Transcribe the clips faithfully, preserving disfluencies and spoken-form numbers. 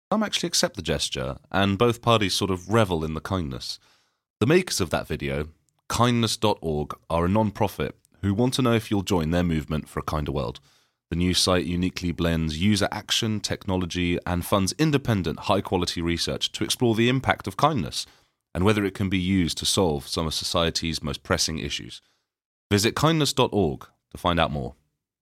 Some actually accept the gesture, and both parties sort of revel in the kindness. The makers of that video, kindness dot org, are a non-profit who want to know if you'll join their movement for a kinder world. The new site uniquely blends user action, technology, and funds independent, high-quality research to explore the impact of kindness and whether it can be used to solve some of society's most pressing issues. Visit kindness dot org to find out more.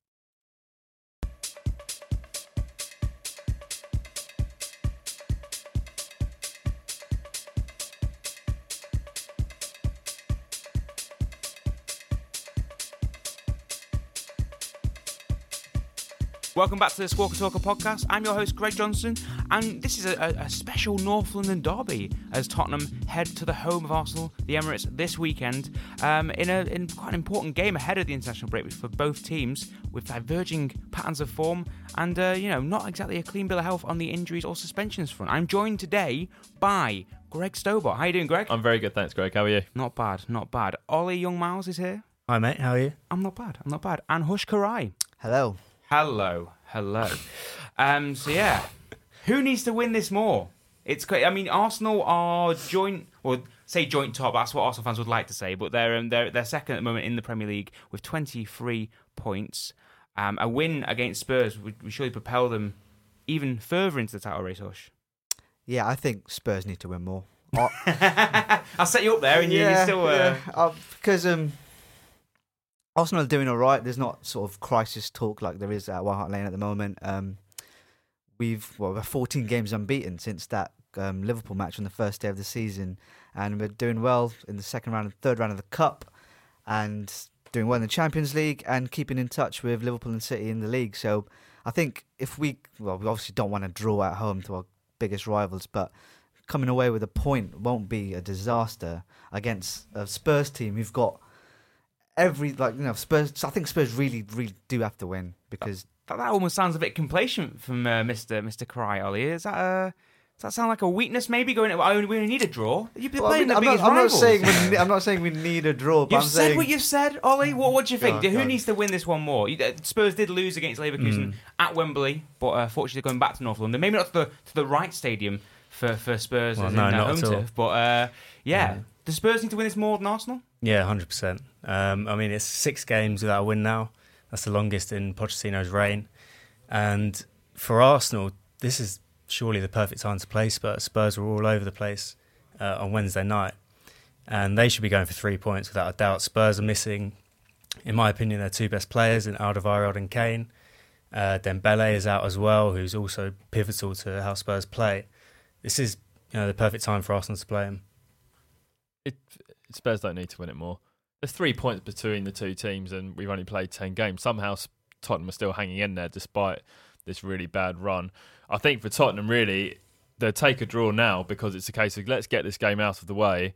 Welcome back to the Squawker Talker podcast. I'm your host, Greg Johnson, and this is a, a, a special North London derby as Tottenham head to the home of Arsenal, the Emirates, this weekend, um, in, a, in quite an important game ahead of the international break for both teams, with diverging patterns of form and, uh, you know, not exactly a clean bill of health on the injuries or suspensions front. I'm joined today by Greg Stobart. How you doing, Greg? I'm very good, thanks, Greg. How are you? Not bad, not bad. Ollie Young Miles is here. Hi, mate. How are you? I'm not bad, I'm not bad. And Hush Karai. Hello. Hello, hello. Um, so yeah, who needs to win this more? It's great. I mean, Arsenal are joint, or say joint top. That's what Arsenal fans would like to say, but they're um, they're they're second at the moment in the Premier League with twenty-three points. Um, a win against Spurs would, would surely propel them even further into the title race. Hush. Yeah, I think Spurs need to win more. I'll set you up there, and you, yeah, you still uh... yeah. Uh, because um. Arsenal are doing all right. There's not sort of crisis talk like there is at White Hart Lane at the moment. Um, we've well, we're fourteen games unbeaten since that um, Liverpool match on the first day of the season, and we're doing well in the second round and third round of the Cup, and doing well in the Champions League, and keeping in touch with Liverpool and City in the league. So I think if we, well, we obviously don't want to draw at home to our biggest rivals, but coming away with a point won't be a disaster against a Spurs team who've got every, like, you know, Spurs. I think Spurs really, really do have to win because that, that almost sounds a bit complacent from uh, Mister Mister Cry, Ollie. Is that a, does that sound like a weakness? Maybe going, oh, we only need a draw. You've been well, playing I mean, the I'm biggest not, I'm not rivals. saying we, I'm not saying we need a draw. But You've I'm said saying, what you've said, Ollie. What, what do you think? God, Who God. needs to win this one more? You- uh, Spurs did lose against Leverkusen Mm. at Wembley, but uh, fortunately going back to North London. Maybe not to the to the right stadium for, for Spurs Well, as no, in their not home at all. turf. But uh, yeah, Yeah. do Spurs need to win this more than Arsenal? Yeah, one hundred percent. Um, I mean, it's six games without a win now. That's the longest in Pochettino's reign. And for Arsenal, this is surely the perfect time to play Spurs. Spurs were all over the place uh, on Wednesday night. And they should be going for three points without a doubt. Spurs are missing, in my opinion, their two best players in Alderweireld and Kane. Uh, Dembele is out as well, who's also pivotal to how Spurs play. This is, you know, the perfect time for Arsenal to play him. It, Spurs don't need to win it more. There's three points between the two teams and we've only played ten games. Somehow Tottenham are still hanging in there despite this really bad run. I think for Tottenham, really, they'll take a draw now because it's a case of let's get this game out of the way,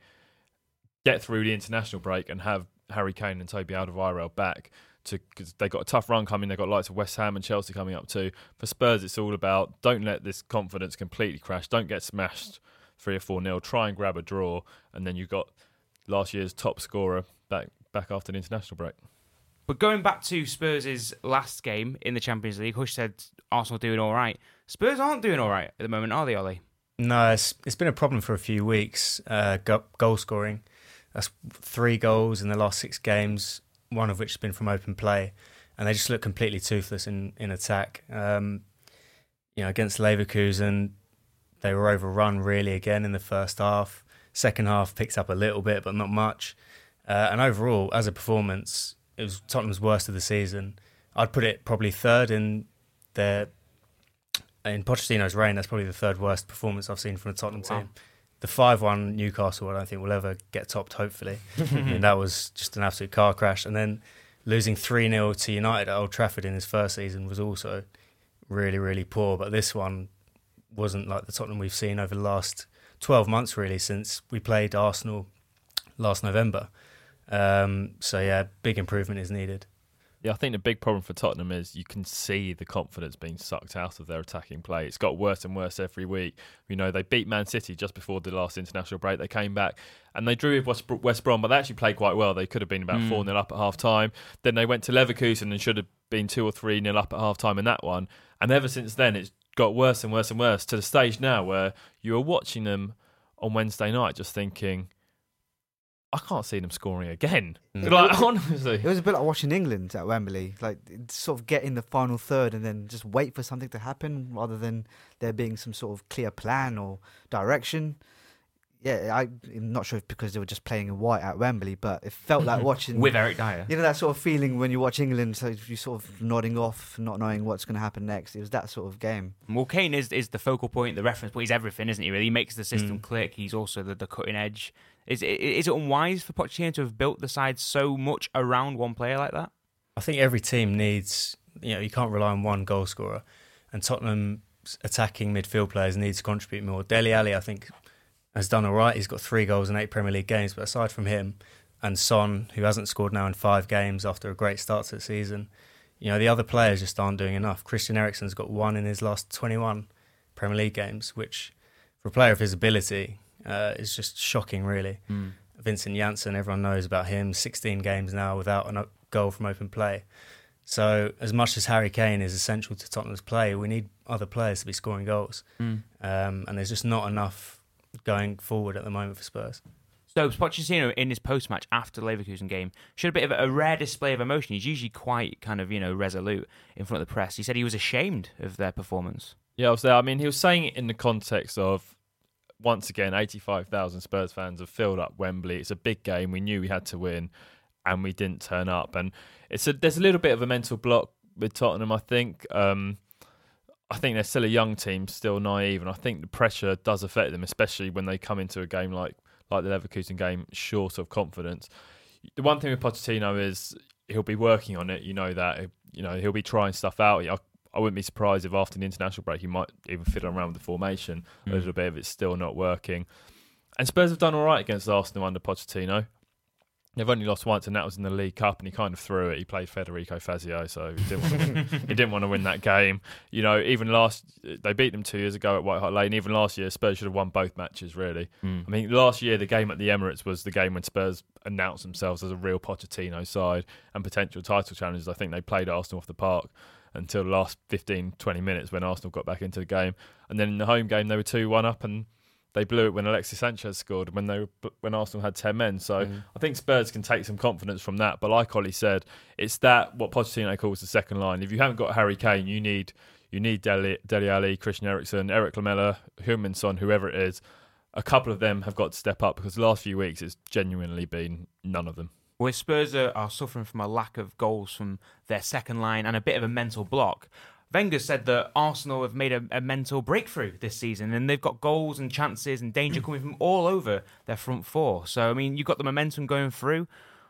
get through the international break and have Harry Kane and Toby Alderweireld back. Because they've got a tough run coming. They've got likes of West Ham and Chelsea coming up too. For Spurs, it's all about don't let this confidence completely crash. Don't get smashed three or four nil. Try and grab a draw, and then you've got last year's top scorer back back after the international break. But going back to Spurs' last game in the Champions League, Hush said Arsenal doing all right. Spurs aren't doing all right at the moment, are they, Ollie? No, it's, it's been a problem for a few weeks, uh, go, goal scoring. That's three goals in the last six games, one of which has been from open play. And they just look completely toothless in, in attack. Um, you know, against Leverkusen, they were overrun really again in the first half. Second half picked up a little bit, but not much. Uh, and overall, as a performance, it was Tottenham's worst of the season. I'd put it probably third in their in Pochettino's reign. That's probably the third worst performance I've seen from a Tottenham Wow. team. The five one Newcastle, I don't think will ever get topped, hopefully. I mean, that was just an absolute car crash. And then losing three nil to United at Old Trafford in his first season was also really, really poor. But this one wasn't like the Tottenham we've seen over the last twelve months, really, since we played Arsenal last November. Um, so, yeah, big improvement is needed. Yeah, I think the big problem for Tottenham is you can see the confidence being sucked out of their attacking play. It's got worse and worse every week. You know, they beat Man City just before the last international break. They came back and they drew with West, West Brom, but they actually played quite well. They could have been about Mm. four nil up at half-time. Then they went to Leverkusen and should have been two or three nil up at half-time in that one. And ever since then, it's got worse and worse and worse to the stage now where you are watching them on Wednesday night just thinking, I can't see them scoring again. Mm. Like, honestly. It was a bit like watching England at Wembley, like sort of get in the final third and then just wait for something to happen rather than there being some sort of clear plan or direction. Yeah, I, I'm not sure if because they were just playing in white at Wembley, but it felt like watching... With Eric Dyer. You know that sort of feeling when you watch England, so you're sort of nodding off, not knowing what's going to happen next. It was that sort of game. Well, Kane is, is the focal point, the reference point. He's everything, isn't he, really? He makes the system Mm. click. He's also the, the cutting edge. Is, is it unwise for Pochettino to have built the side so much around one player like that? I think every team needs, you know, you can't rely on one goal scorer. And Tottenham's attacking midfield players need to contribute more. Dele Alli, I think, has done all right. He's got three goals in eight Premier League games. But aside from him and Son, who hasn't scored now in five games after a great start to the season, you know, the other players just aren't doing enough. Christian Eriksen's got one in his last twenty-one Premier League games, which for a player of his ability uh, is just shocking, really. Mm. Vincent Janssen, everyone knows about him, sixteen games now without a goal from open play. So as much as Harry Kane is essential to Tottenham's play, we need other players to be scoring goals. Mm. Um, and there's just not enough going forward at the moment for Spurs. So Pochettino, in his post-match after the Leverkusen game, showed a bit of a, a rare display of emotion. He's usually quite kind of, you know, resolute in front of the press. He said he was ashamed of their performance. Yeah, I was there. I mean, he was saying it in the context of, once again, eighty-five thousand Spurs fans have filled up Wembley. It's a big game. We knew we had to win, and we didn't turn up. And it's a, there's a little bit of a mental block with Tottenham, I think. Um, I think they're still a young team, still naive, and I think the pressure does affect them, especially when they come into a game like like the Leverkusen game, short of confidence. The one thing with Pochettino is he'll be working on it. You know that. You know he'll be trying stuff out. I, I wouldn't be surprised if after the international break he might even fiddle around with the formation mm. a little bit if it's still not working. And Spurs have done all right against Arsenal under Pochettino. They've only lost once, and that was in the League Cup, and he kind of threw it. He played Federico Fazio, so he didn't want to win, he didn't want to win that game. You know, even last they beat them two years ago at White Hart Lane. Even last year, Spurs should have won both matches. Really, mm. I mean, last year the game at the Emirates was the game when Spurs announced themselves as a real Pochettino side and potential title challengers. I think they played Arsenal off the park until the last fifteen, twenty minutes when Arsenal got back into the game, and then in the home game they were two one up and they blew it when Alexis Sanchez scored when they were, when Arsenal had ten men. So mm. I think Spurs can take some confidence from that. But like Ollie said, it's that what Pochettino calls the second line. If you haven't got Harry Kane, you need you need Dele, Dele Alli, Christian Eriksen, Eric Lamela, Heung-min Son, whoever it is. A couple of them have got to step up because the last few weeks it's genuinely been none of them. Well, Spurs are, are suffering from a lack of goals from their second line and a bit of a mental block. Wenger said that Arsenal have made a, a mental breakthrough this season and they've got goals and chances and danger coming from all over their front four. So, I mean, you've got the momentum going through.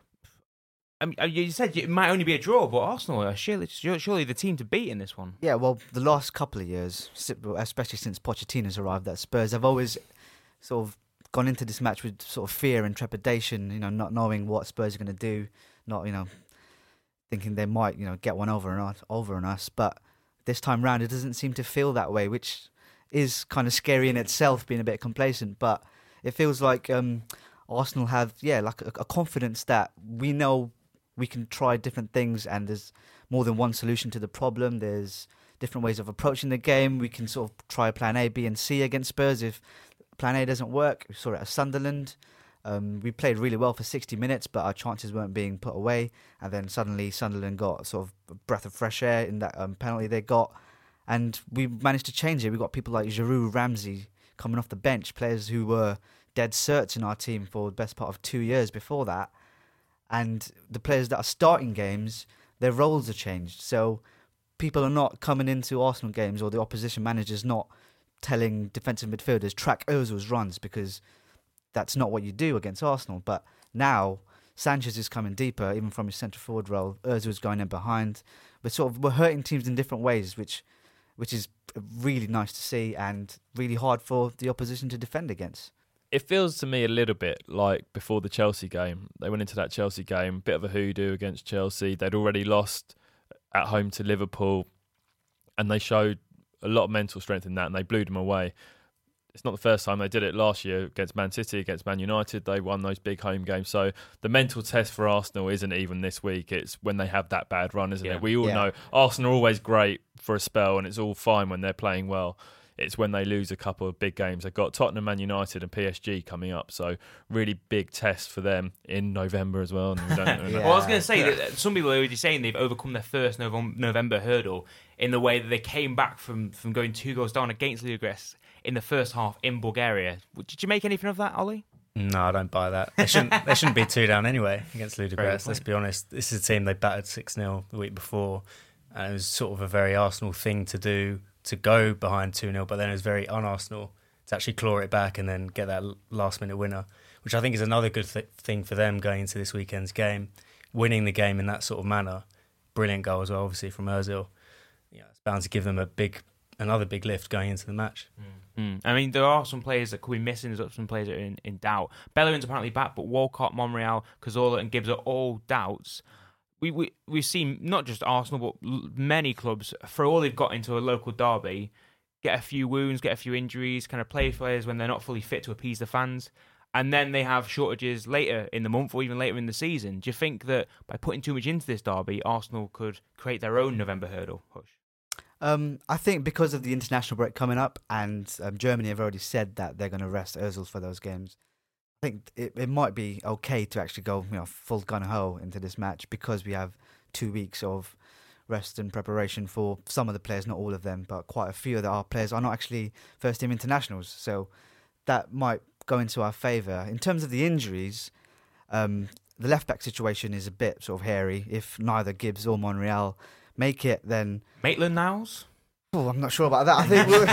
I mean, you said it might only be a draw, but Arsenal are surely, surely the team to beat in this one. Yeah, well, the last couple of years, especially since Pochettino's arrived at Spurs, have always sort of gone into this match with sort of fear and trepidation, you know, not knowing what Spurs are going to do, not, you know, thinking they might, you know, get one over on us, over on us, but this time round, it doesn't seem to feel that way, which is kind of scary in itself, being a bit complacent. But it feels like um, Arsenal have, yeah, like a, a confidence that we know we can try different things and there's more than one solution to the problem. There's different ways of approaching the game. We can sort of try plan A, B and C against Spurs. If plan A doesn't work, we saw it at Sunderland. Um, we played really well for sixty minutes, but our chances weren't being put away. And then suddenly Sunderland got sort of a breath of fresh air in that um, penalty they got. And we managed to change it. We got people like Giroud, Ramsey coming off the bench, players who were dead certs in our team for the best part of two years before that. And the players that are starting games, their roles are changed. So people are not coming into Arsenal games, or the opposition managers not telling defensive midfielders, track Ozil's runs, because that's not what you do against Arsenal. But now Sanchez is coming deeper, even from his centre forward role. Ozil's going in behind. We're sort of we're hurting teams in different ways, which which is really nice to see and really hard for the opposition to defend against. It feels to me a little bit like before the Chelsea game. They went into that Chelsea game, bit of a hoodoo against Chelsea. They'd already lost at home to Liverpool, and they showed a lot of mental strength in that, and they blew them away. it's not the first time they did it. Last year against Man City, against Man United, they won those big home games. So the mental test for Arsenal isn't even this week. It's when they have that bad run, isn't Yeah. it? We all Yeah. know Arsenal are always great for a spell, and it's all fine when they're playing well. It's when they lose a couple of big games. They've got Tottenham, Man United and P S G coming up. So really big test for them in November as well. And we don't know. Yeah. Well, I was going to say that some people are already saying they've overcome their first Novem- November hurdle in the way that they came back from, from going two goals down against Ludogorets in the first half in Bulgaria. Did you make anything of that, Ollie? No, I don't buy that. They shouldn't. They shouldn't be two down anyway against Very good Ludogorets. Let's point. be honest. This is a team they battered six nil the week before, and it was sort of a very Arsenal thing to do, to go behind two nil, but then it was very un-Arsenal to actually claw it back and then get that last-minute winner, which I think is another good th- thing for them going into this weekend's game. Winning the game in that sort of manner, brilliant goal as well, obviously, from Ozil. Yeah, it's bound to give them a big, another big lift going into the match. Mm. I mean, there are some players that could be missing. There's some players that are in, in doubt. Bellerin's apparently back, but Walcott, Monreal, Cazorla and Gibbs are all doubts. We, we, we've seen not just Arsenal, but l- many clubs, for all they've got into a local derby, get a few wounds, get a few injuries, kind of play players when they're not fully fit to appease the fans. And then they have shortages later in the month or even later in the season. Do you think that by putting too much into this derby, Arsenal could create their own November hurdle? Hush. Um, I think because of the international break coming up, and um, Germany have already said that they're going to rest Ozil for those games, I think it, it might be okay to actually go, you know, full gun ho into this match because we have two weeks of rest and preparation for some of the players, not all of them, but quite a few of our players are not actually first team internationals. So that might go into our favour. In terms of the injuries, um, the left back situation is a bit sort of hairy. If neither Gibbs or Monreal make it, then Maitland-Niles? oh, I'm not sure about that. I think we'll,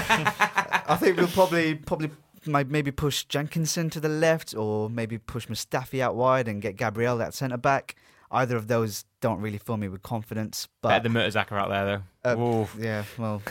I think we'll probably probably might maybe push Jenkinson to the left, or maybe push Mustafi out wide and get Gabriel at centre back. Either of those don't really fill me with confidence. But Better than Mertesacker out there, though. uh, yeah, well,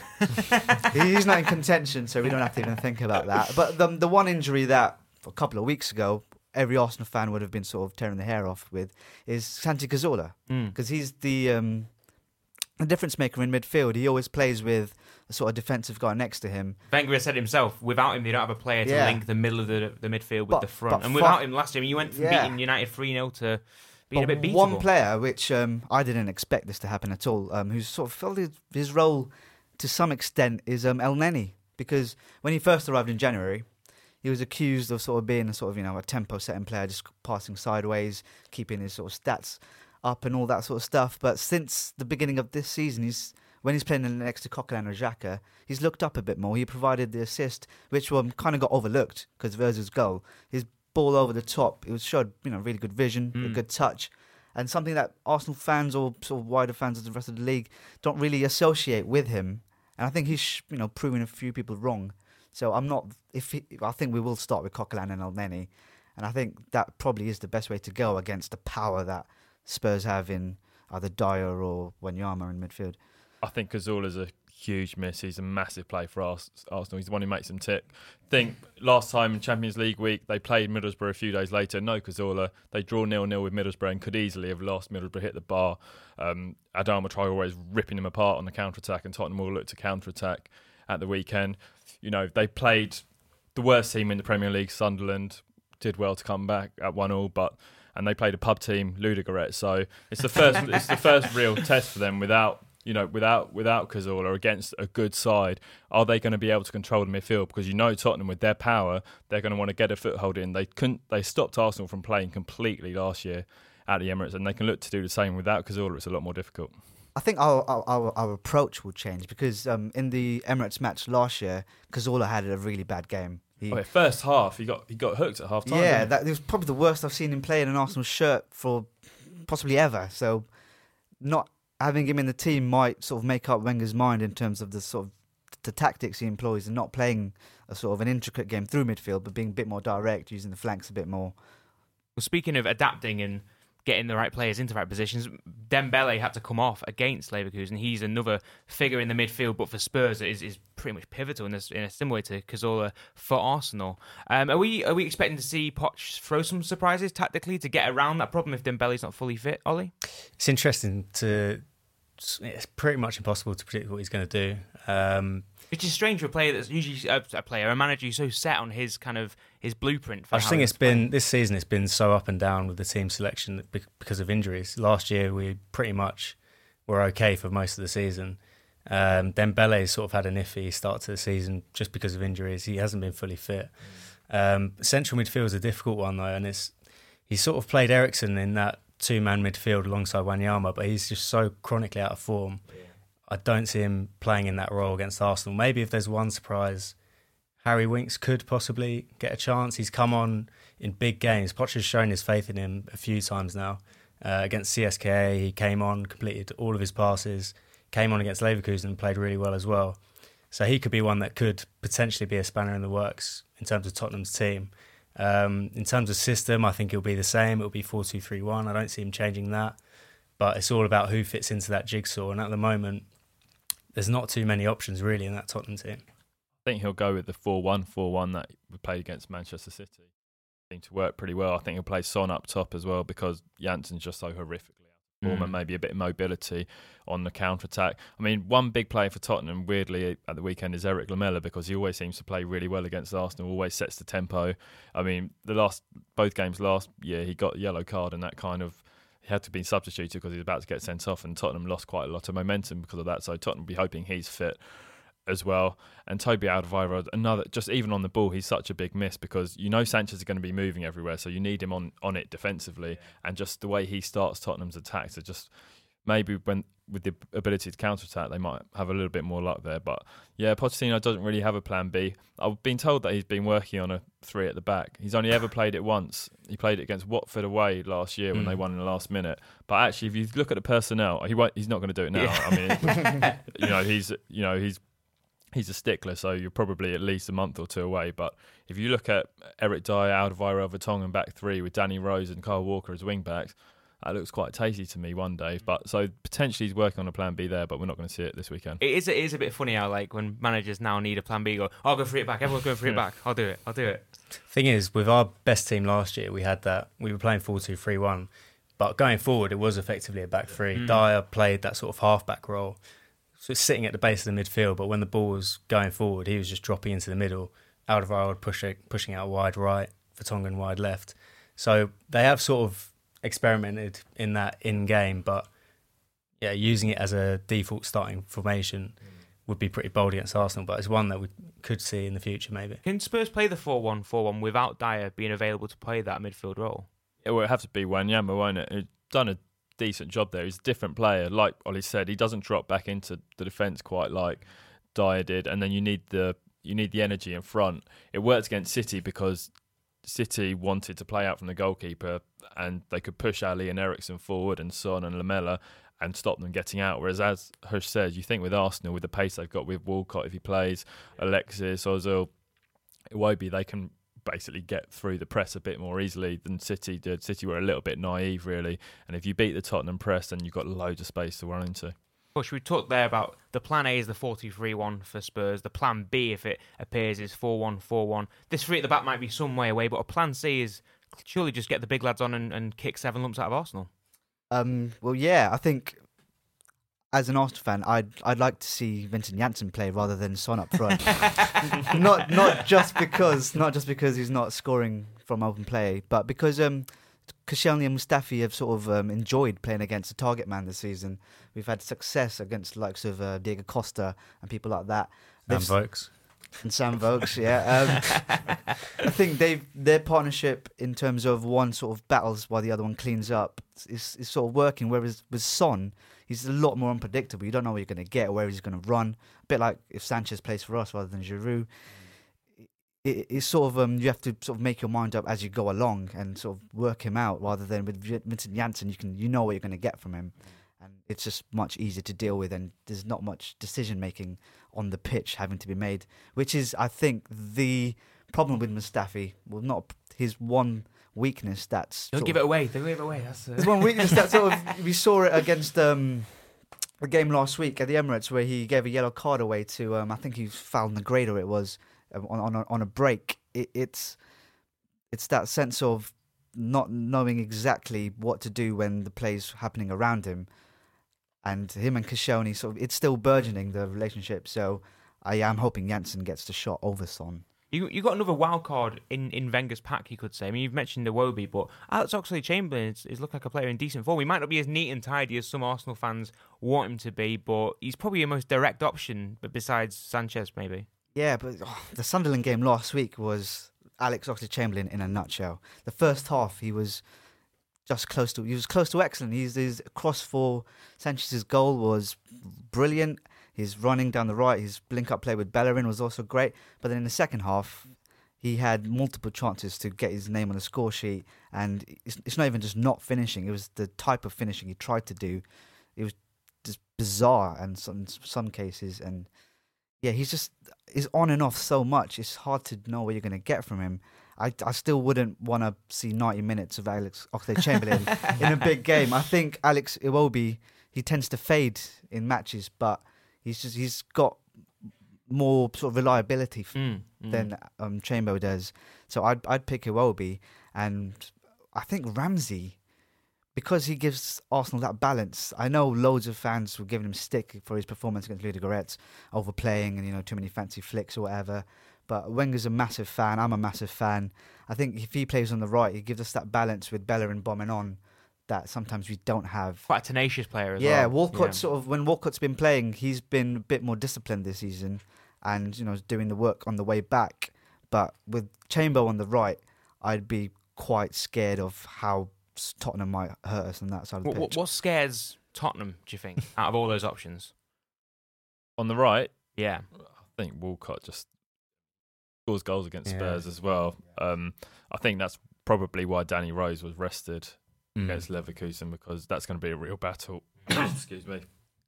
he's not in contention, so we don't have to even think about that. But the the one injury that a couple of weeks ago every Arsenal fan would have been sort of tearing their hair off with is Santi Cazorla, because Mm. he's the um, the difference maker in midfield. He always plays with a sort of defensive guy next to him. Wenger has said himself, without him, they don't have a player to Yeah. link the middle of the, the midfield with But- the front. but And fu- without him last year, you went from Yeah. beating United three nil to being But a bit beatable. one player, which um, I didn't expect this to happen at all, um, who's sort of filled his, his role to some extent, is um, El Neni. Because when he first arrived in January, he was accused of sort of being a sort of, you know, a tempo-setting player, just passing sideways, keeping his sort of stats up and all that sort of stuff. But since the beginning of this season, he's when he's playing next to Coquelin or Xhaka, he's looked up a bit more. He provided the assist, which um, kind of got overlooked because of Ozil's goal. His ball over the top, it was showed, you know, really good vision, a Mm. good touch, and something that Arsenal fans or sort of wider fans of the rest of the league don't really associate with him. And I think he's, you know, proving a few people wrong. So I'm not. If he, I think we will start with Coquelin and El Neni, and I think that probably is the best way to go against the power that Spurs have in either Dyer or Wanyama in midfield. I think Cazorla's a huge miss. He's a massive play for Ars- Arsenal. He's the one who makes them tick. I think last time in Champions League week, they played Middlesbrough a few days later. No Cazorla. They draw nil nil with Middlesbrough and could easily have lost. Middlesbrough hit the bar. Um, Adama Traore always ripping them apart on the counter-attack, and Tottenham will look to counter-attack at the weekend. You know, they played the worst team in the Premier League, Sunderland, did well to come back at one all, but and they played a pub team, Ludogorets. So it's the first it's the first real test for them without you know, without without Cazorla against a good side. Are they going to be able to control the midfield? Because you know Tottenham, with their power, they're going to want to get a foothold in. They couldn't. They stopped Arsenal from playing completely last year at the Emirates, and they can look to do the same without Cazorla. It's a lot more difficult. I think our our, our, our approach will change because um, in the Emirates match last year, Cazorla had a really bad game. He, Oh, yeah, first half, he got he got hooked at half time. yeah, that it was probably the worst I've seen him play in an Arsenal shirt for possibly ever. So, not having him in the team might sort of make up Wenger's mind in terms of the sort of the tactics he employs and not playing a sort of an intricate game through midfield, but being a bit more direct, using the flanks a bit more. Well, speaking of adapting and getting the right players into the right positions, Dembele had to come off against Leverkusen. He's another figure in the midfield, but for Spurs is is pretty much pivotal in, this, in a similar way to Cazorla for Arsenal. Um, are we are we expecting to see Poch throw some surprises tactically to get around that problem if Dembele's not fully fit, Ollie? It's interesting to. It's pretty much impossible to predict what he's going to do. Um, Which is strange for a player that's usually a, a player, a manager who's so set on his kind of his blueprint. For I just how think he's it's been playing. this season. It's been so up and down with the team selection be- because of injuries. Last year we pretty much were okay for most of the season. Um, Dembele sort of had an iffy start to the season just because of injuries. He hasn't been fully fit. Um, central midfield is a difficult one though, and it's he's sort of played Eriksen in that two-man midfield alongside Wanyama, but he's just so chronically out of form. Yeah. I don't see him playing in that role against Arsenal. Maybe if there's one surprise, Harry Winks could possibly get a chance. He's come on in big games. Poch has shown his faith in him a few times now. Uh, against C S K A, he came on, completed all of his passes, came on against Leverkusen and played really well as well. So he could be one that could potentially be a spanner in the works in terms of Tottenham's team. Um, in terms of system, I think it'll be the same. It'll be four two three one. I don't see him changing that. But it's all about who fits into that jigsaw. And at the moment, there's not too many options really in that Tottenham team. I think he'll go with the four one four one that we played against Manchester City. Seemed to work pretty well. I think he'll play Son up top as well because Janssen's just so horrifically out of form mm. and maybe a bit of mobility on the counter-attack. I mean, one big player for Tottenham, weirdly, at the weekend is Eric Lamela because he always seems to play really well against Arsenal, always sets the tempo. I mean, the last both games last year, he got a yellow card and that kind of he had to be substituted because he was about to get sent off and Tottenham lost quite a lot of momentum because of that. So Tottenham will be hoping he's fit as well. And Toby Alderweireld, another, just even on the ball, he's such a big miss because you know Sanchez is going to be moving everywhere, so you need him on, on it defensively. Yeah. And just the way he starts Tottenham's attacks, are just maybe when with the ability to counter-attack, they might have a little bit more luck there. But yeah, Pochettino doesn't really have a plan B. I've been told that he's been working on a three at the back. He's only ever played it once. He played it against Watford away last year when mm. they won in the last minute. But actually, if you look at the personnel, he won't, he's not going to do it now. Yeah. I mean, you know, he's you know he's he's a stickler, so you're probably at least a month or two away. But if you look at Eric Dyer, Alderweireld, Vertonghen back three with Danny Rose and Kyle Walker as wing backs, that looks quite tasty to me one day. But so potentially he's working on a plan B there, but we're not going to see it this weekend. It is, it is a bit funny how, like, when managers now need a plan B, go, I'll go free it back. Everyone's going free it back. I'll do it. I'll do it. Thing is, with our best team last year, we had that. We were playing four two three one, but going forward, it was effectively a back three. Mm. Dyer played that sort of half-back role, so it's sitting at the base of the midfield, but when the ball was going forward, he was just dropping into the middle. Alderweireld pushing pushing out wide right, Vertonghen wide left. So they have sort of experimented in that in-game, but yeah, using it as a default starting formation mm. would be pretty bold against Arsenal, but it's one that we could see in the future maybe. Can Spurs play the four one four one without Dyer being available to play that midfield role? It will have to be Wanyama, won't it? He's done a decent job there. He's a different player. Like Ollie said, he doesn't drop back into the defence quite like Dyer did, and then you need the you need the energy in front. It worked against City because City wanted to play out from the goalkeeper and they could push Ali and Eriksen forward and Son and Lamela and stop them getting out. Whereas, as Hush says, you think with Arsenal, with the pace they've got with Walcott if he plays, Alexis, Ozil, Iwobi, they can basically get through the press a bit more easily than City did. City were a little bit naive, really. And if you beat the Tottenham press, then you've got loads of space to run into. Push, we talked there about the plan A is the four two three one for Spurs. The plan B, if it appears, is four one four one. This three at the back might be some way away, but a plan C is surely just get the big lads on and, and kick seven lumps out of Arsenal. Um, well, yeah, I think as an Arsenal fan, I'd I'd like to see Vincent Janssen play rather than Son up front. not not just because not just because he's not scoring from open play, but because um. Koscielny and Mustafi have sort of um, enjoyed playing against the target man this season. We've had success against the likes of uh, Diego Costa and people like that. Sam Vokes. And Sam Vokes, yeah. Um, I think they've their partnership in terms of one sort of battles while the other one cleans up is, is sort of working. Whereas with Son, he's a lot more unpredictable. You don't know what you're going to get or where he's going to run. A bit like if Sanchez plays for us rather than Giroud. It, it's sort of um, you have to sort of make your mind up as you go along and sort of work him out. Rather than with Vincent Janssen, you can you know what you're going to get from him, and it's just much easier to deal with. And there's not much decision making on the pitch having to be made, which is I think the problem with Mustafi. Well, not his one weakness. That's don't give it away. Don't give it away. That's uh... there's one weakness that sort of we saw it against um, the game last week at the Emirates where he gave a yellow card away to um, I think he fouled Negredo. It was. On on a, on a break, it, it's it's that sense of not knowing exactly what to do when the play's happening around him, and him and Koscielny sort of it's still burgeoning the relationship. So I am hoping Janssen gets the shot over Son. You you got another wild card in, in Wenger's pack, you could say. I mean, you've mentioned Iwobi, but Alex Oxlade-Chamberlain is, is looked like a player in decent form. He might not be as neat and tidy as some Arsenal fans want him to be, but he's probably your most direct option, but besides Sanchez, maybe. Yeah, but oh, the Sunderland game last week was Alex Oxlade-Chamberlain in a nutshell. The first half, he was just close to he was close to excellent. His, his cross for Sanchez's goal was brilliant. His running down the right, his link-up play with Bellerin was also great. But then in the second half, he had multiple chances to get his name on the score sheet. And it's, it's not even just not finishing. It was the type of finishing he tried to do. It was just bizarre in some, some cases. And yeah, he's just he's on and off so much. It's hard to know what you're going to get from him. I, I still wouldn't want to see ninety minutes of Alex Oxlade-Chamberlain in a big game. I think Alex Iwobi, he tends to fade in matches, but... He's just he's got more sort of reliability f- mm, mm. than um, Chamber does. So I'd I'd pick Iwobi, and I think Ramsey, because he gives Arsenal that balance. I know loads of fans were giving him stick for his performance against Ludogorets, overplaying and you know too many fancy flicks or whatever. But Wenger's a massive fan. I'm a massive fan. I think if he plays on the right, he gives us that balance with Bellerin bombing on. That sometimes we don't have. Quite a tenacious player as yeah, well. Walcott Yeah, sort of when Walcott's been playing, he's been a bit more disciplined this season, and you know doing the work on the way back. But with Chamber on the right, I'd be quite scared of how Tottenham might hurt us on that side of the What, pitch. what, what scares Tottenham, do you think, out of all those options? On the right, Yeah. I think Walcott just scores goals against Yeah. Spurs as well. Um, I think that's probably why Danny Rose was rested Mm. against Leverkusen, because that's going to be a real battle. Excuse me.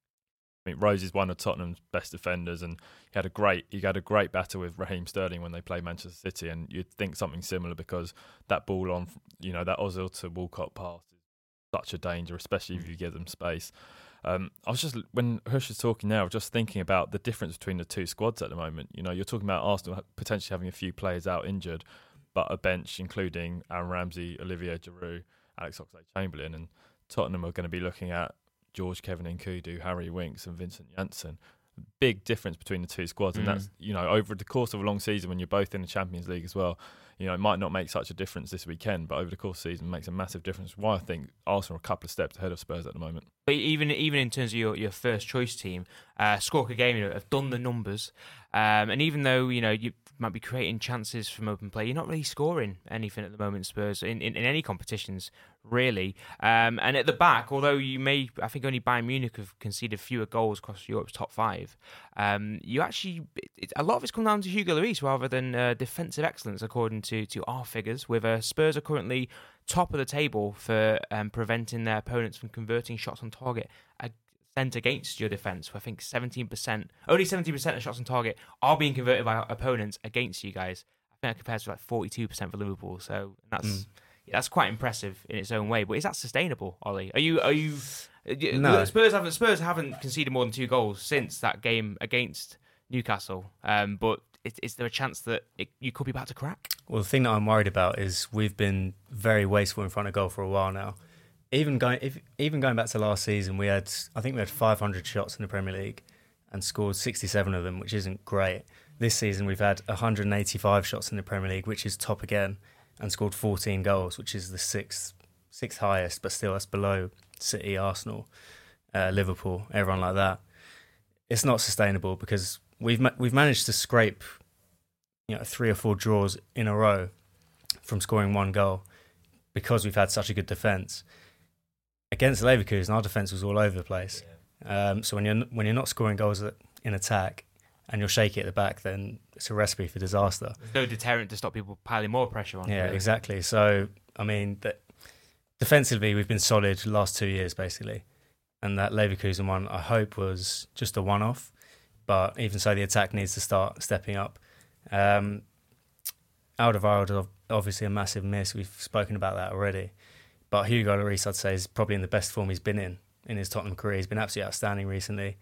I mean, Rose is one of Tottenham's best defenders, and he had a great he had a great battle with Raheem Sterling when they played Manchester City, and you'd think something similar because that ball on, you know, that Ozil to Walcott pass is such a danger, especially if you give them space. Um, I was just when Hush was talking now, just thinking about the difference between the two squads at the moment. You know, you're talking about Arsenal potentially having a few players out injured, but a bench including Aaron Ramsey, Olivier Giroud, Alex Oxlade-Chamberlain, and Tottenham are going to be looking at George Kevin Nkudu, Harry Winks, and Vincent Janssen. Big difference between the two squads, and Mm. that's, you know, over the course of a long season when you're both in the Champions League as well. You know, it might not make such a difference this weekend, but over the course of the season, it makes a massive difference. Why I think Arsenal are a couple of steps ahead of Spurs at the moment. But even even in terms of your, your first choice team, uh, Squawka Gaming have done the numbers, um, and even though you know you might be creating chances from open play, you're not really scoring anything at the moment, Spurs, in, in, in any competitions really. Um, and at the back, although you may, I think only Bayern Munich have conceded fewer goals across Europe's top five. Um, you actually, it, a lot of it's come down to Hugo Lloris rather than uh, defensive excellence, according to to our figures. With uh, Spurs are currently top of the table for um, preventing their opponents from converting shots on target uh, sent against your defence. I think seventeen percent, only seventeen percent of shots on target are being converted by opponents against you guys. I think that compares to like forty-two percent for Liverpool. So that's Mm. yeah, that's quite impressive in its own way. But is that sustainable, Ollie? Are you are you? No. Spurs haven't Spurs haven't conceded more than two goals since that game against Newcastle. Um, but is, is there a chance that it, you could be about to crack? Well, the thing that I'm worried about is we've been very wasteful in front of goal for a while now. Even going, if, even going back to last season, we had, I think we had five hundred shots in the Premier League and scored sixty-seven of them, which isn't great. This season, we've had one hundred eighty-five shots in the Premier League, which is top again, and scored fourteen goals, which is the sixth, sixth highest, but still that's below City, Arsenal, uh, Liverpool, everyone like that. It's not sustainable because we've ma- we've managed to scrape, you know, three or four draws in a row from scoring one goal because we've had such a good defence. Against Leverkusen, our defence was all over the place. Um, so when you're when you're not scoring goals in attack and you're shaky at the back, then it's a recipe for disaster. There's no deterrent to stop people piling more pressure on. Yeah, really. exactly. So I mean, the, defensively, we've been solid the last two years basically, and that Leverkusen one I hope was just a one-off. But even so, the attack needs to start stepping up. Um, Alderweireld is obviously a massive miss. We've spoken about that already. But Hugo Lloris, I'd say, is probably in the best form he's been in in his Tottenham career. He's been absolutely outstanding recently.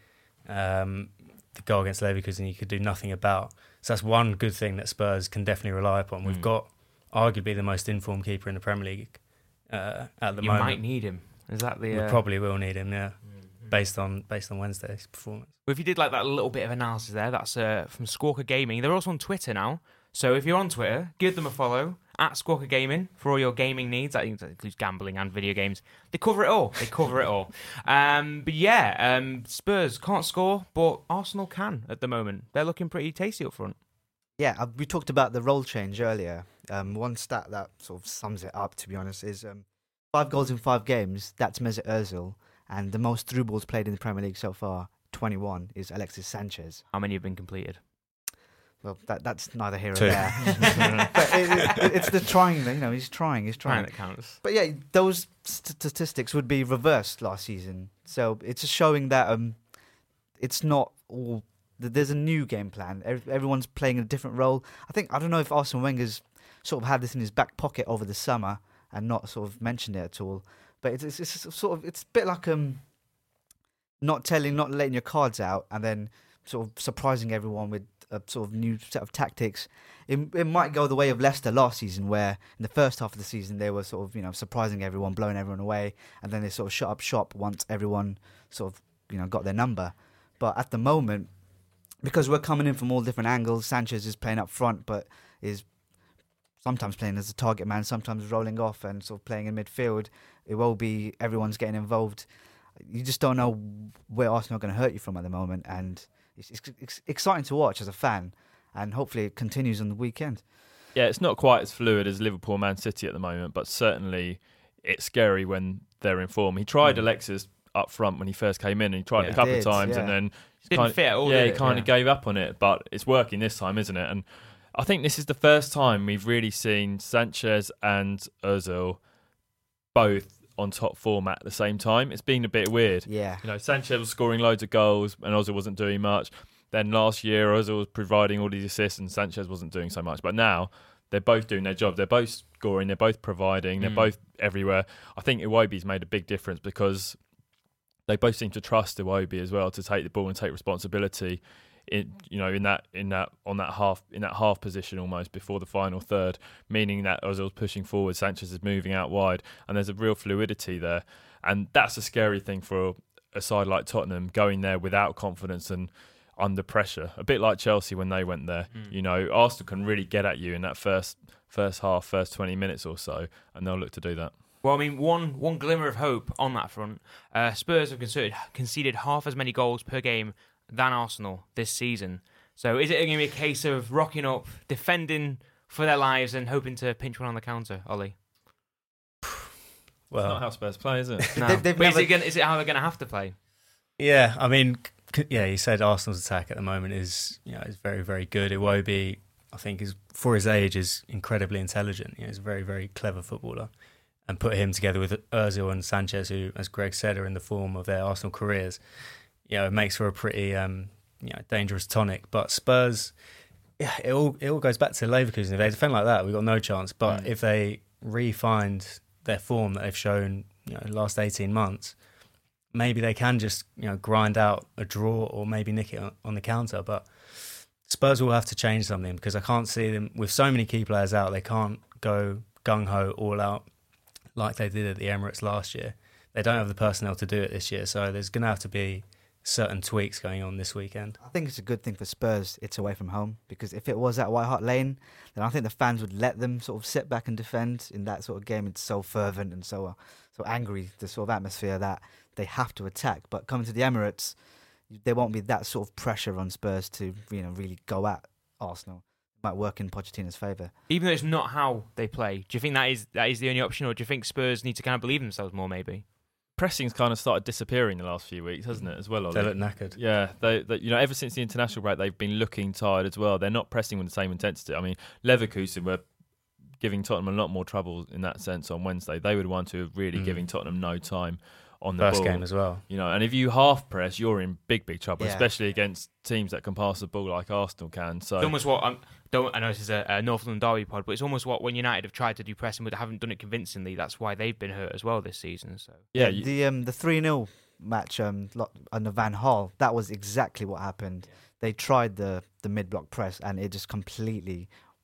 Um, the goal against Leverkusen, you could do nothing about. So that's one good thing that Spurs can definitely rely upon. We've Mm. got arguably the most informed keeper in the Premier League uh, at the you moment. might need him. Is that the? We Uh... probably will need him, yeah. Mm-hmm. based on based on Wednesday's performance. Well, if you did like that little bit of analysis there, that's uh, from Squawker Gaming. They're also on Twitter now. So if you're on Twitter, give them a follow, at Squawker Gaming, for all your gaming needs. That includes gambling and video games. They cover it all. They cover it all. Um, but yeah, um, Spurs can't score, but Arsenal can at the moment. They're looking pretty tasty up front. Yeah, uh, we talked about the role change earlier. Um, one stat that sort of sums it up, to be honest, is um, five goals in five games. That's Mesut Ozil. And the most through balls played in the Premier League so far, twenty-one, is Alexis Sanchez. How many have been completed? Well, that that's neither here or Two. there. But it, it, it's the trying, you know, he's trying, he's trying. That counts. But yeah, those statistics would be reversed last season. So it's just showing that um, it's not all... that there's a new game plan. Everyone's playing a different role. I think, I don't know if Arsene Wenger's sort of had this in his back pocket over the summer and not sort of mentioned it at all. But it's, it's, it's sort of, it's a bit like um, not telling, not letting your cards out and then sort of surprising everyone with a sort of new set of tactics. It, it might go the way of Leicester last season, where in the first half of the season they were sort of, you know, surprising everyone, blowing everyone away, and then they sort of shut up shop once everyone sort of, you know, got their number. But at the moment, because we're coming in from all different angles, Sanchez is playing up front, but is sometimes playing as a target man, sometimes rolling off and sort of playing in midfield. It will be everyone's getting involved. You just don't know where Arsenal are going to hurt you from at the moment, and it's, it's, it's exciting to watch as a fan, and hopefully it continues on the weekend. Yeah, it's not quite as fluid as Liverpool, Man City at the moment, but certainly it's scary when they're in form. He tried mm. Alexis up front when he first came in, and he tried yeah, it a couple did, of times, yeah. and then Didn't kind of, fit at all. Yeah, did he it? kind yeah. of gave up on it, but it's working this time, isn't it? And I think this is the first time we've really seen Sanchez and Ozil both on top form at the same time. It's been a bit weird. Yeah. You know, Sanchez was scoring loads of goals and Ozil wasn't doing much. Then last year, Ozil was providing all these assists and Sanchez wasn't doing so much. But now they're both doing their job. They're both scoring. They're both providing. They're Mm. both everywhere. I think Iwobi's made a big difference because they both seem to trust Iwobi as well to take the ball and take responsibility. In you know in that in that on that half in that half position almost before the final third, meaning that Ozil's pushing forward, Sanchez is moving out wide, and there's a real fluidity there, and that's a scary thing for a side like Tottenham going there without confidence and under pressure, a bit like Chelsea when they went there. Mm. You know, Arsenal can really get at you in that first first half, first twenty minutes or so, and they'll look to do that. Well, I mean, one one glimmer of hope on that front. Uh, Spurs have conceded, conceded half as many goals per game than Arsenal this season. So is it going to be a case of rocking up, defending for their lives and hoping to pinch one on the counter, Ollie? Well, Well, it's not how Spurs play, is it? No. They've- they've but never- is, it gonna, is it how they're going to have to play? yeah, I mean, c- yeah, you said Arsenal's attack at the moment is, you know, is very, very good. Iwobi, I think, is for his age, is incredibly intelligent. You know, he's a very, very clever footballer. And put him together with Ozil and Sanchez, who, as Greg said, are in the form of their Arsenal careers, you know, it makes for a pretty, um, you know, dangerous tonic. But Spurs, yeah, it all it all goes back to Leverkusen. If they defend like that, we've got no chance. But Mm. if they re-find their form that they've shown, you know, the last eighteen months, maybe they can just, you know, grind out a draw or maybe nick it on, on the counter. But Spurs will have to change something, because I can't see them with so many key players out. They can't go gung-ho all out like they did at the Emirates last year. They don't have the personnel to do it this year, so there's going to have to be certain tweaks going on this weekend. I think it's a good thing for Spurs it's away from home, because if it was at White Hart Lane, then I think the fans would let them sort of sit back and defend. In that sort of game, it's so fervent and so uh, so angry, the sort of atmosphere, that they have to attack. But coming to the Emirates, there won't be that sort of pressure on Spurs to, you know, really go at Arsenal. It might work in Pochettino's favour. Even though it's not how they play, do you think that is that is the only option, or do you think Spurs need to kind of believe themselves more, maybe? Pressing's kind of started disappearing the last few weeks, hasn't it, as well, Ollie? They look knackered. Yeah, they, they, you know, ever since the international break, they've been looking tired as well. They're not pressing with the same intensity. I mean, Leverkusen were giving Tottenham a lot more trouble in that sense on Wednesday. They were the ones who were really Mm. giving Tottenham no time on the First ball. game as well. You know, and if you half press, you're in big, big trouble, Yeah. especially against teams that can pass the ball like Arsenal can. So It's almost what um, don't I know this is a, a Northland Derby pod, but it's almost what when United have tried to do pressing but haven't done it convincingly. That's why they've been hurt as well this season. So yeah, Yeah, you, the um the three nil match um lo- under Van Gaal, that was exactly what happened. Yeah. They tried the the mid block press and it just completely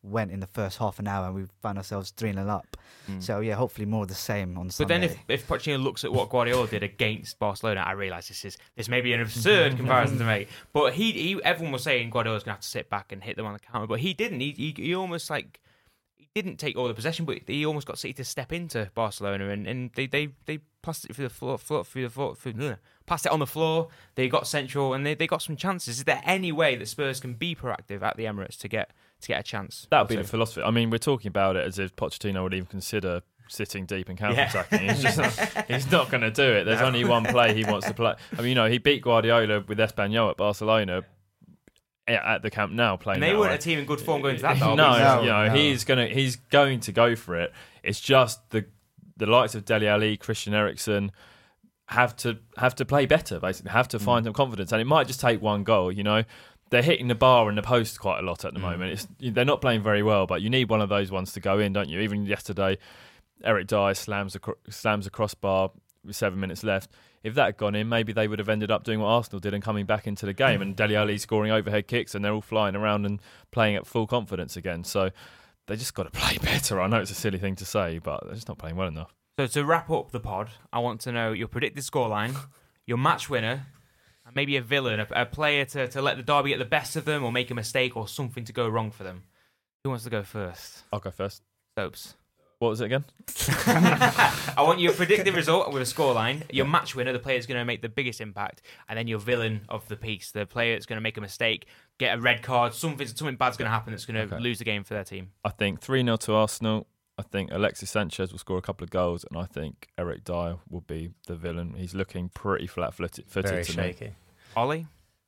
went in the first half an hour, and we found ourselves three nil up. Mm. So yeah, hopefully more of the same on But Sunday. then if if Pochettino looks at what Guardiola did against Barcelona, I realise this is this may be an absurd comparison to make. But he, he everyone was saying Guardiola's going to have to sit back and hit them on the counter, but he didn't. He he, he almost like he didn't take all the possession, but he almost got City to step into Barcelona, and, and they, they, they passed it through the floor, floor through the floor, through, ugh, passed it on the floor. They got central, and they, they got some chances. Is there any way that Spurs can be proactive at the Emirates to get to get a chance? That would be the philosophy. I mean, we're talking about it as if Pochettino would even consider sitting deep and counter-attacking. Yeah. He's just not, he's not going to do it. There's no. only one play he wants to play. I mean, you know, he beat Guardiola with Espanyol at Barcelona at the Camp Nou playing. And they weren't way. a team in good form going to that. Derby. no, no, you know, no. he's going to he's going to go for it. It's just the the likes of Dele Alli, Christian Eriksen have to have to play better. Basically, have to find mm. some confidence, and it might just take one goal. You know. They're hitting the bar and the post quite a lot at the mm. moment. It's, they're not playing very well, but you need one of those ones to go in, don't you? Even yesterday, Eric Dyer slams a, slams a crossbar with seven minutes left. If that had gone in, maybe they would have ended up doing what Arsenal did and coming back into the game. And Dele Alli scoring overhead kicks, and they're all flying around and playing at full confidence again. So they just got to play better. I know it's a silly thing to say, but they're just not playing well enough. So to wrap up the pod, I want to know your predicted scoreline, your match winner, and maybe a villain, a, a player to, to let the derby get the best of them or make a mistake or something to go wrong for them. Who wants to go first? I'll go first. Soaps. What was it again? I want your predicted result with a scoreline, your match winner, the player that's going to make the biggest impact, and then your villain of the piece, the player that's going to make a mistake, get a red card, something something bad's going to happen that's going to okay. lose the game for their team. I think three nil to Arsenal. I think Alexis Sanchez will score a couple of goals, and I think Eric Dyer will be the villain. He's looking pretty flat-footed Very to shaky. me. Ollie?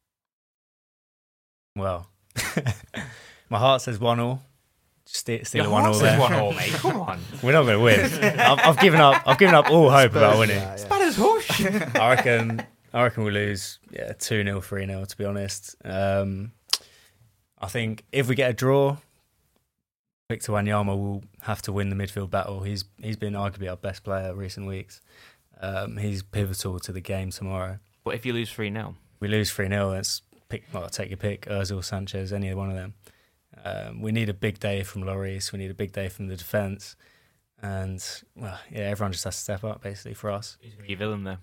Well, my heart says one all. Steal, steal Your a one all there. one all, mate. Come on. We're not going to win. I've, I've given up. I've given up all hope Spurs, about winning. yeah, It's yeah. bad as hush. I reckon. I reckon we'll lose. Yeah, two nil, three nil. To be honest, um, I think if we get a draw, Victor Wanyama will have to win the midfield battle. He's he's been arguably our best player recent weeks. Um, he's pivotal to the game tomorrow. But if you lose three nil? We lose three nil. Let's pick. Well, take your pick. Ozil, Sanchez, any one of them. Um, we need a big day from Lloris. We need a big day from the defence. And, well, yeah, everyone just has to step up, basically, for us. He's going to be a villain there.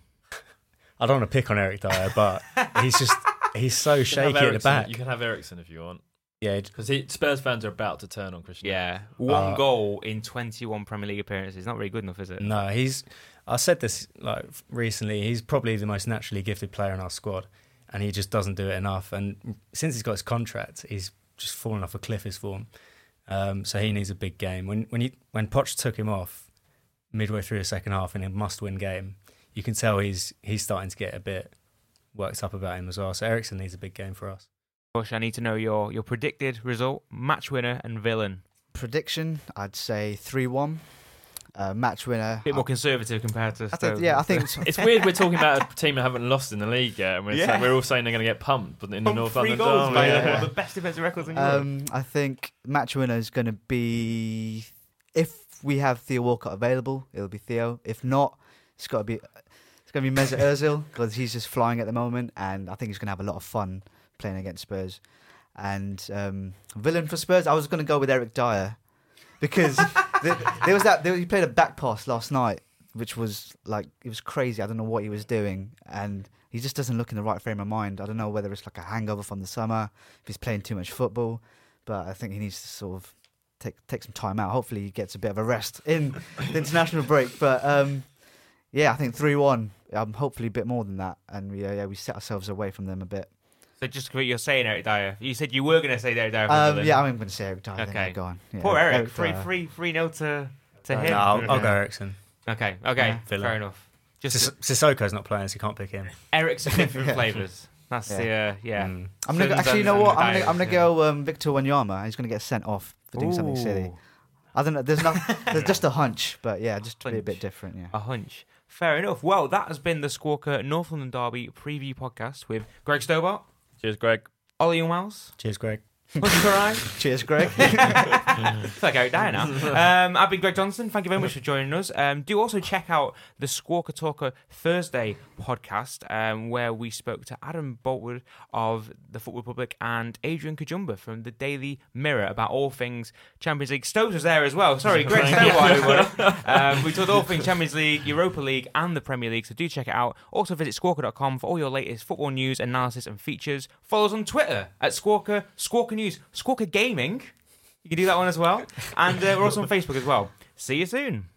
I don't want to pick on Eric Dyer, but he's just, he's so shaky at the back. You can have Eriksen if you want. Yeah, because Spurs fans are about to turn on Christian. Yeah, one uh, goal in twenty-one Premier League appearances. Not very good enough, is it? No, he's, I said this like recently, he's probably the most naturally gifted player in our squad, and he just doesn't do it enough. And since he's got his contract, he's just fallen off a cliff, his form. Um, so he needs a big game. When when he, when Poch took him off midway through the second half in a must-win game, you can tell he's he's starting to get a bit worked up about him as well. So Eriksen needs a big game for us. Poch, I need to know your, your predicted result, match winner and villain. Prediction, I'd say three one. Uh, match winner. A bit more conservative compared to I think, Stones. yeah, I think It's weird we're talking about a team that haven't lost in the league yet, and we're, Yeah. saying, we're all saying they're going to get pumped but in the Pump North three London goals Derby. by Yeah. one of the best defensive records in Europe. Um, I think match winner is going to be, if we have Theo Walcott available, it'll be Theo. If not, it's got to be it's going to be Mesut Ozil because he's just flying at the moment, and I think he's going to have a lot of fun playing against Spurs. And um, villain for Spurs, I was going to go with Eric Dyer because there, there was that there, he played a back pass last night, which was like it was crazy. I don't know what he was doing, and he just doesn't look in the right frame of mind. I don't know whether it's like a hangover from the summer, if he's playing too much football, but I think he needs to sort of take take some time out. Hopefully, he gets a bit of a rest in the international break. But um, yeah, I think three one. Um, hopefully, a bit more than that, and we uh, yeah we set ourselves away from them a bit. So just what you're saying, Eric Dyer. You said you were going to say Eric Dyer. For Um, villain. yeah, I'm going to say Eric Dyer. Okay. Then, yeah, go on. Yeah, Poor Eric. Eric Three, Dyer. three, three nil to to No, him. No, I'll, I'll go Eriksen. Okay, okay, Yeah. Villa. fair enough. Just Sis- Sissoko's not playing, so you can't pick him. Eric's different Yeah. flavours. That's Yeah. the uh, yeah. Mm. I'm gonna go, Sins actually, you and- know what? and I'm gonna, Dyers, I'm gonna yeah. go um, Victor Wanyama. He's gonna get sent off for doing something silly. Ooh, I don't know. There's not. There's just a hunch, but yeah, just to be a Hunch. bit different. Yeah. A hunch. Fair enough. Well, that has been the Squawker North London Derby preview podcast with Greg Stobart, Cheers, Greg. Ollie Wells, Cheers, Greg. Cheers, Greg. I feel like Eric Dyer now. Um, I've been Greg Johnson. Thank you very much for joining us. Um, do also check out the Squawker Talker Thursday podcast, um, where we spoke to Adam Boltwood of the Football Republic and Adrian Kajumba from the Daily Mirror about all things Champions League. Stokes was there as well. Sorry, Greg. um, we talked all things Champions League, Europa League, and the Premier League. So do check it out. Also visit squawker dot com for all your latest football news, analysis, and features. Follow us on Twitter at Squawker, Squawker News, Squawker Gaming. You can do that one as well. And uh, we're also on Facebook as well. See you soon.